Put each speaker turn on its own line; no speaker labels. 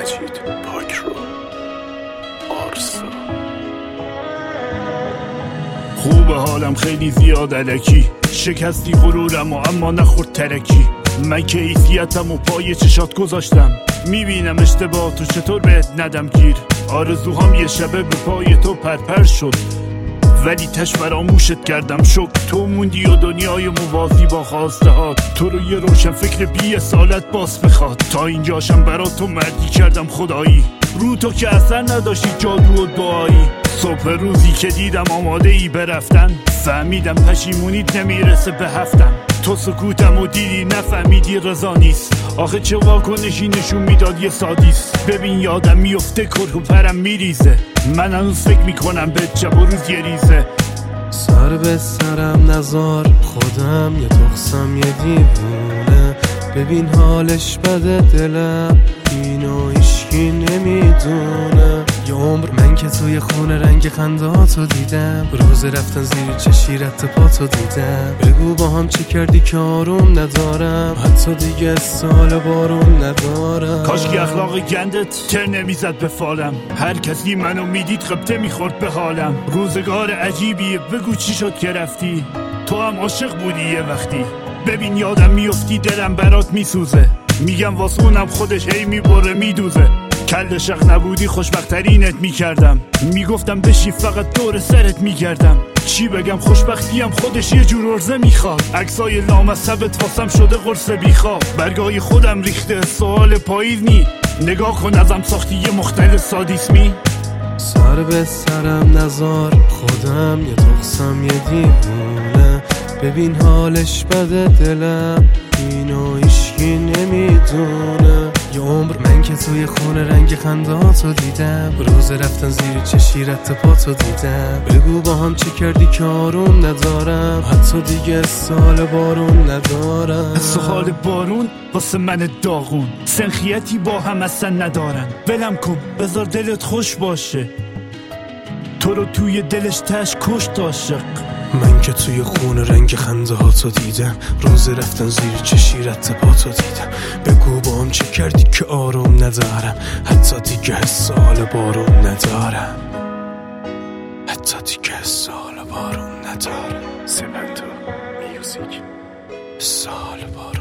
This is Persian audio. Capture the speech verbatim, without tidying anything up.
مجید پاک رو آرسا. خوب حالم خیلی زیاد الکی، شکستی غرورم و اما نخورد ترکی. من که ایفیتم و پای چشات گذاشتم، میبینم اشتباه تو چطور بهت ندم گیر. آرزوهام یه شبه به پای تو پرپر شد، ولی تش فراموشت کردم شک. تو موندی و دنیای موازی با خواسته هات، تو رو یه روشن فکر بی سالت باز بخواد. تا اینجاشم برا تو مردی کردم خدایی، رو تو که اثر نداشتی جادو و دعایی. صبح روزی که دیدم آماده ای برفتن، فهمیدم پشیمونیت نمیرسه به هفتم. تو سکوتم و دیدی نفهمیدی رضا نیست. آخه چه واکنشی نشون میداد یه سادیست. ببین یادم میفته کره و پرم میریزه، من هنوز فکر میکنم به شب و روز یه ریزه.
سر به سرم نزار، خودم یه تخصم یه دیوونه. ببین حالش بده دلم، اینو هیچکی نمیدونه. یه عمر من که توی خونه رنگ خنداتو دیدم، روز رفتن زیر چشیرت پاتو دیدم. بگو با هم چی کردی که آروم ندارم، حتی دیگه سال بارون ندارم.
کاشکی اخلاق گندت تر نمیزد به فالم، هر کسی منو میدید خبته میخورد به حالم. روزگار عجیبیه، بگو چی شد که رفتی، تو هم عاشق بودی یه وقتی. ببین یادم میفتی دلم برات میسوزه، میگم واسه اونم خودش هی میبره میدوزه. کل شق نبودی خوشبخترینت میکردم، میگفتم بشی فقط دور سرت میگردم. چی بگم خوشبختیم خودش یه جور ارزه میخواد، عکسای لامصبت واسم شده قرص بیخواب. برگای خودم ریخته سوال پاییز نی، نگاه کن ازم ساختی یه مختل سادیسمی.
سر به سرم نزار، خودم یه تخصم یه دیوونه. ببین حالش بده دلم، اینو هیچکی نمیدونه. یه عمر من که توی خونه رنگ خنداتو دیدم، روز رفتن زیر چشیرت پاتو دیدم. بگو با هم چی کردی که آروم ندارم، حتی دیگه سال بارون ندارم.
سال بارون واسه من داغون، سنخیتی با هم اصلا ندارن. ولم کن بذار دلت خوش باشه، تو رو توی دلش تش کشت عاشق.
من که توی خونه رنگ خنده هاتو دیدم، روز رفتن زیر چشیرت پاتو دیدم. بگو با هم چه کردی که آروم ندارم، حتی دیگه سال بارون ندارم، حتی دیگه سال بارون ندارم.
سمنتو میوزیک
سال بارون